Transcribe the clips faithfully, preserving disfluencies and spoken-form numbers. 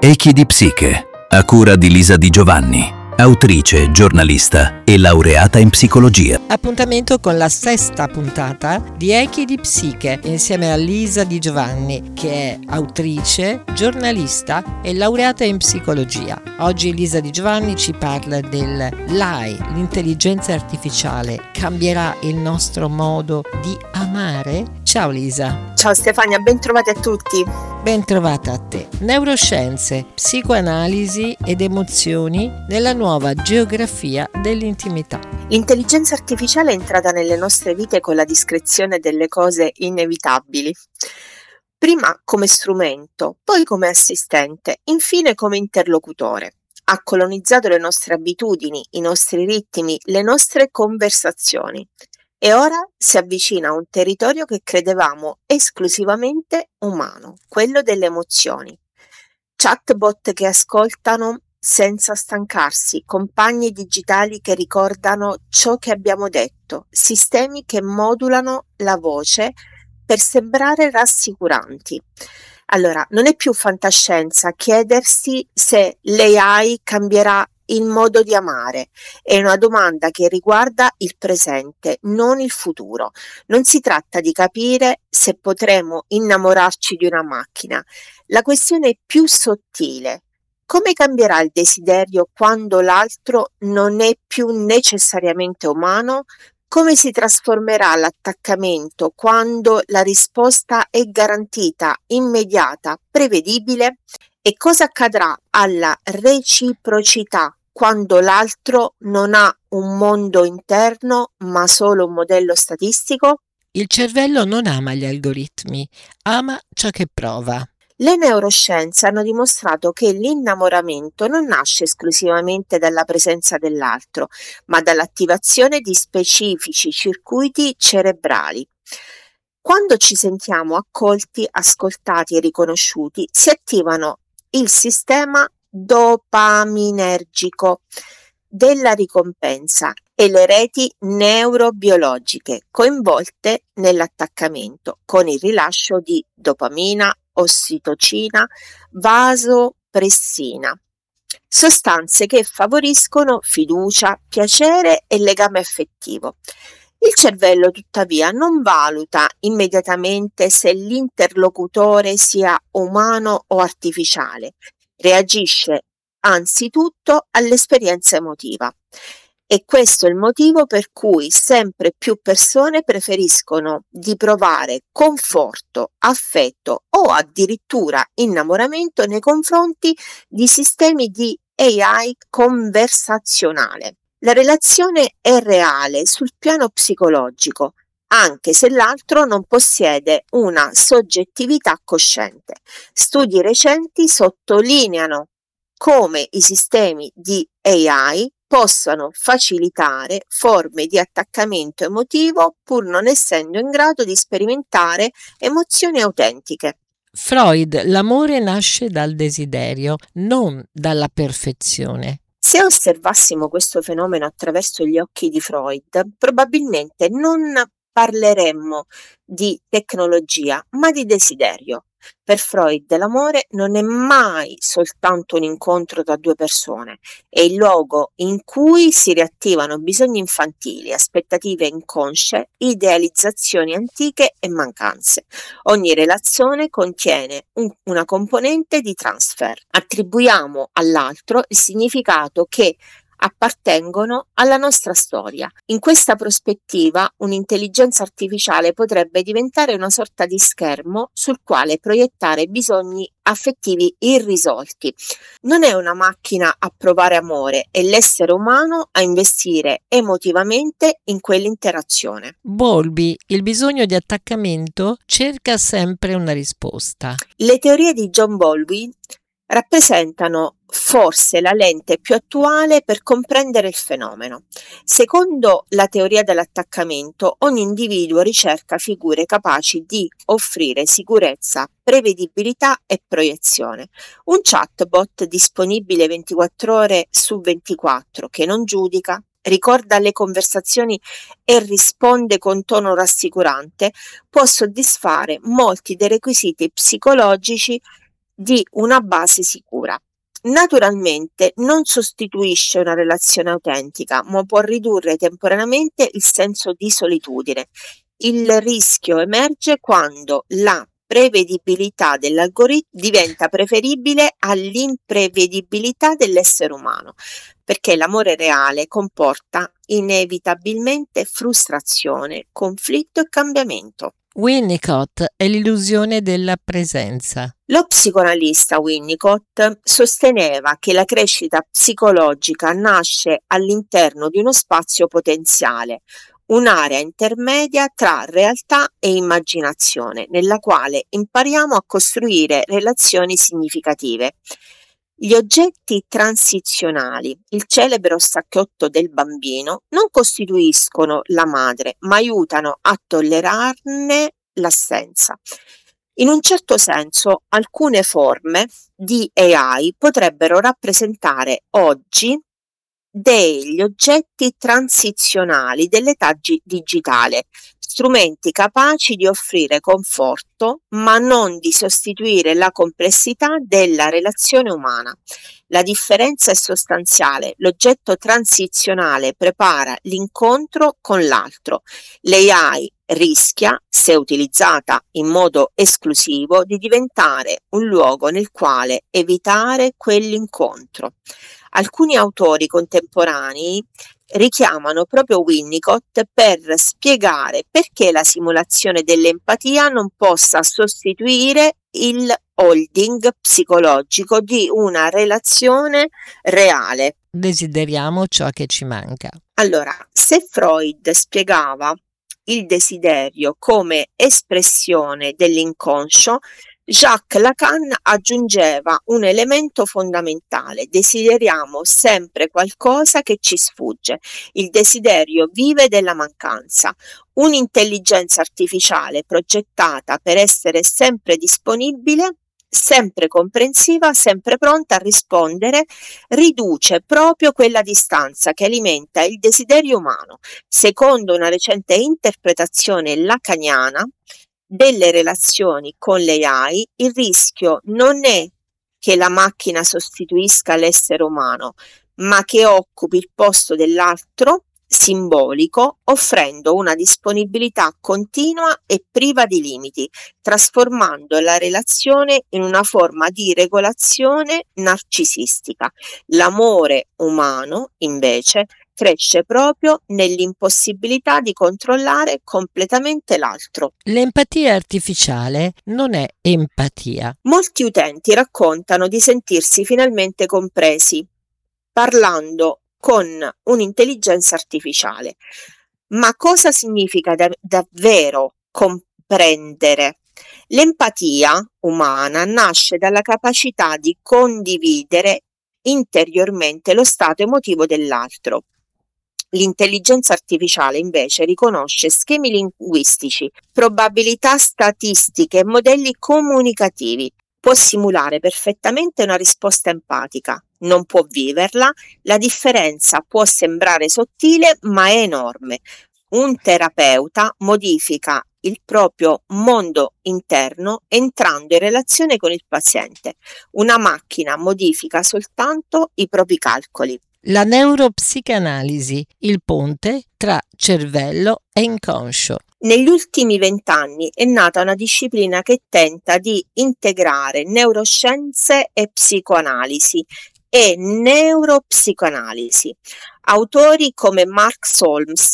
Echi di Psiche, a cura di Lisa Di Giovanni, autrice, giornalista e laureata in psicologia. Appuntamento con la sesta puntata di Echi di Psiche insieme a Lisa Di Giovanni, che è autrice, giornalista e laureata in psicologia. Oggi Lisa Di Giovanni ci parla dell'A I, l'intelligenza artificiale cambierà il nostro modo di amare? Ciao Lisa. Ciao Stefania, ben trovati a tutti. Ben trovata a te. Neuroscienze, psicoanalisi ed emozioni nella nuova geografia dell'intimità. L'intelligenza artificiale è entrata nelle nostre vite con la discrezione delle cose inevitabili. Prima come strumento, poi come assistente, infine come interlocutore. Ha colonizzato le nostre abitudini, i nostri ritmi, le nostre conversazioni. E ora si avvicina a un territorio che credevamo esclusivamente umano, quello delle emozioni. Chatbot che ascoltano senza stancarsi, compagni digitali che ricordano ciò che abbiamo detto, sistemi che modulano la voce per sembrare rassicuranti. Allora, non è più fantascienza chiedersi se l'A I cambierà il modo di amare. È una domanda che riguarda il presente, non il futuro. Non si tratta di capire se potremo innamorarci di una macchina. La questione è più sottile. Come cambierà il desiderio quando l'altro non è più necessariamente umano? Come si trasformerà l'attaccamento quando la risposta è garantita, immediata, prevedibile? E cosa accadrà alla reciprocità quando l'altro non ha un mondo interno ma solo un modello statistico? Il cervello non ama gli algoritmi, ama ciò che prova. Le neuroscienze hanno dimostrato che l'innamoramento non nasce esclusivamente dalla presenza dell'altro, ma dall'attivazione di specifici circuiti cerebrali. Quando ci sentiamo accolti, ascoltati e riconosciuti, si attivano il sistema dopaminergico della ricompensa e le reti neurobiologiche coinvolte nell'attaccamento, con il rilascio di dopamina, ossitocina, vasopressina, sostanze che favoriscono fiducia, piacere e legame affettivo. Il cervello, tuttavia, non valuta immediatamente se l'interlocutore sia umano o artificiale. Reagisce anzitutto all'esperienza emotiva. E questo è il motivo per cui sempre più persone preferiscono di provare conforto, affetto o addirittura innamoramento nei confronti di sistemi di A I conversazionale. La relazione è reale sul piano psicologico, anche se l'altro non possiede una soggettività cosciente. Studi recenti sottolineano come i sistemi di A I possano facilitare forme di attaccamento emotivo pur non essendo in grado di sperimentare emozioni autentiche. Freud, l'amore nasce dal desiderio, non dalla perfezione. Se osservassimo questo fenomeno attraverso gli occhi di Freud, probabilmente non parleremmo di tecnologia, ma di desiderio. Per Freud l'amore non è mai soltanto un incontro tra due persone, è il luogo in cui si riattivano bisogni infantili, aspettative inconsce, idealizzazioni antiche e mancanze. Ogni relazione contiene un, una componente di transfer. Attribuiamo all'altro il significato che appartengono alla nostra storia. In questa prospettiva, un'intelligenza artificiale potrebbe diventare una sorta di schermo sul quale proiettare bisogni affettivi irrisolti. Non è una macchina a provare amore, è l'essere umano a investire emotivamente in quell'interazione. Bowlby, il bisogno di attaccamento cerca sempre una risposta. Le teorie di John Bowlby rappresentano forse la lente più attuale per comprendere il fenomeno. Secondo la teoria dell'attaccamento, ogni individuo ricerca figure capaci di offrire sicurezza, prevedibilità e proiezione. Un chatbot disponibile ventiquattro ore su ventiquattro che non giudica, ricorda le conversazioni e risponde con tono rassicurante può soddisfare molti dei requisiti psicologici di una base sicura. Naturalmente non sostituisce una relazione autentica, ma può ridurre temporaneamente il senso di solitudine. Il rischio emerge quando la prevedibilità dell'algoritmo diventa preferibile all'imprevedibilità dell'essere umano, perché l'amore reale comporta inevitabilmente frustrazione, conflitto e cambiamento. Winnicott è l'illusione della presenza. Lo psicoanalista Winnicott sosteneva che la crescita psicologica nasce all'interno di uno spazio potenziale, un'area intermedia tra realtà e immaginazione, nella quale impariamo a costruire relazioni significative. Gli oggetti transizionali, il celebre ossacchiotto del bambino, non costituiscono la madre, ma aiutano a tollerarne l'assenza. In un certo senso, alcune forme di A I potrebbero rappresentare oggi degli oggetti transizionali dell'età gi- digitale, strumenti capaci di offrire conforto, ma non di sostituire la complessità della relazione umana. La differenza è sostanziale. L'oggetto transizionale prepara l'incontro con l'altro. L'A I rischia, se utilizzata in modo esclusivo, di diventare un luogo nel quale evitare quell'incontro. Alcuni autori contemporanei richiamano proprio Winnicott per spiegare perché la simulazione dell'empatia non possa sostituire il holding psicologico di una relazione reale. Desideriamo ciò che ci manca. Allora, se Freud spiegava il desiderio come espressione dell'inconscio, Jacques Lacan aggiungeva un elemento fondamentale: desideriamo sempre qualcosa che ci sfugge. Il desiderio vive della mancanza. Un'intelligenza artificiale progettata per essere sempre disponibile, sempre comprensiva, sempre pronta a rispondere, riduce proprio quella distanza che alimenta il desiderio umano. Secondo una recente interpretazione lacaniana delle relazioni con l'A I, il rischio non è che la macchina sostituisca l'essere umano, ma che occupi il posto dell'altro simbolico, offrendo una disponibilità continua e priva di limiti, trasformando la relazione in una forma di regolazione narcisistica. L'amore umano, invece, cresce proprio nell'impossibilità di controllare completamente l'altro. L'empatia artificiale non è empatia. Molti utenti raccontano di sentirsi finalmente compresi, parlando con un'intelligenza artificiale. Ma cosa significa da- davvero comprendere? L'empatia umana nasce dalla capacità di condividere interiormente lo stato emotivo dell'altro. L'intelligenza artificiale invece riconosce schemi linguistici, probabilità statistiche e modelli comunicativi. Può simulare perfettamente una risposta empatica, non può viverla. La differenza può sembrare sottile, ma è enorme. Un terapeuta modifica il proprio mondo interno entrando in relazione con il paziente. Una macchina modifica soltanto i propri calcoli. La neuropsicanalisi, il ponte tra cervello e inconscio. Negli ultimi vent'anni è nata una disciplina che tenta di integrare neuroscienze e psicoanalisi e neuropsicoanalisi. Autori come Mark Solms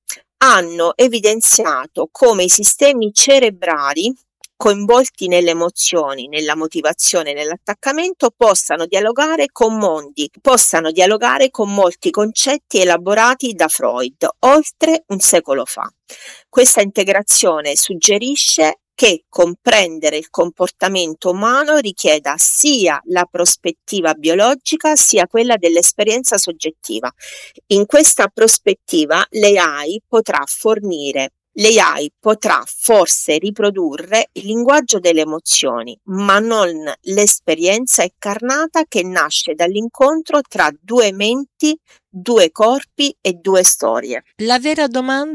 hanno evidenziato come i sistemi cerebrali coinvolti nelle emozioni, nella motivazione, nell'attaccamento possano dialogare con mondi, possano dialogare con molti concetti elaborati da Freud oltre un secolo fa. Questa integrazione suggerisce che comprendere il comportamento umano richieda sia la prospettiva biologica sia quella dell'esperienza soggettiva. In questa prospettiva l'A I potrà fornire L'A I potrà forse riprodurre il linguaggio delle emozioni, ma non l'esperienza incarnata che nasce dall'incontro tra due menti, due corpi e due storie. La vera domanda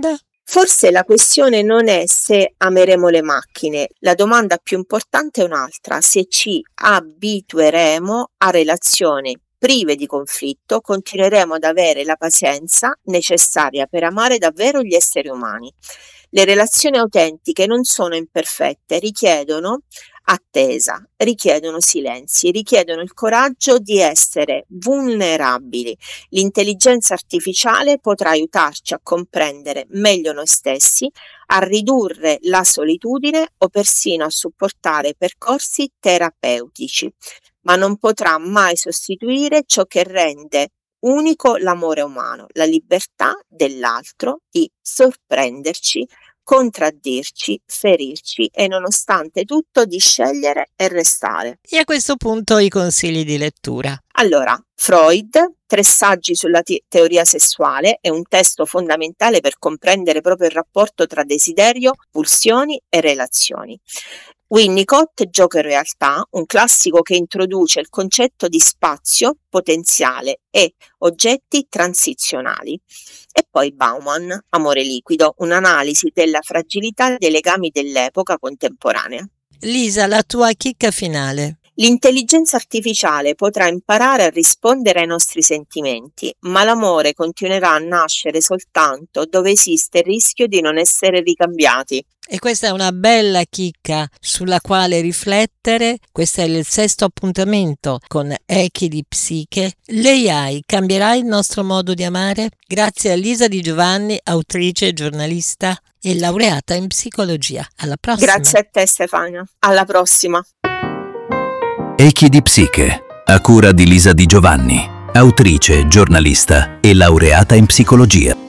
Forse la questione non è se ameremo le macchine, la domanda più importante è un'altra: se ci abitueremo a relazioni prive di conflitto, continueremo ad avere la pazienza necessaria per amare davvero gli esseri umani. Le relazioni autentiche non sono imperfette, richiedono attesa, richiedono silenzi, richiedono il coraggio di essere vulnerabili. L'intelligenza artificiale potrà aiutarci a comprendere meglio noi stessi, a ridurre la solitudine o persino a supportare percorsi terapeutici, ma non potrà mai sostituire ciò che rende unico l'amore umano, la libertà dell'altro di sorprenderci, contraddirci, ferirci e nonostante tutto di scegliere e restare. E a questo punto i consigli di lettura. Allora, Freud, Tre saggi sulla te- teoria sessuale, è un testo fondamentale per comprendere proprio il rapporto tra desiderio, pulsioni e relazioni. Winnicott, Gioco e realtà, un classico che introduce il concetto di spazio, potenziale e oggetti transizionali. E poi Bauman, Amore liquido, un'analisi della fragilità dei legami dell'epoca contemporanea. Lisa, la tua chicca finale. L'intelligenza artificiale potrà imparare a rispondere ai nostri sentimenti, ma l'amore continuerà a nascere soltanto dove esiste il rischio di non essere ricambiati. E questa è una bella chicca sulla quale riflettere. Questo è il sesto appuntamento con Echi di Psiche. L'A I cambierà il nostro modo di amare? Grazie a Lisa Di Giovanni, autrice, giornalista e laureata in psicologia. Alla prossima. Grazie a te Stefania, alla prossima. Echi di Psiche, a cura di Lisa Di Giovanni, autrice, giornalista e laureata in psicologia.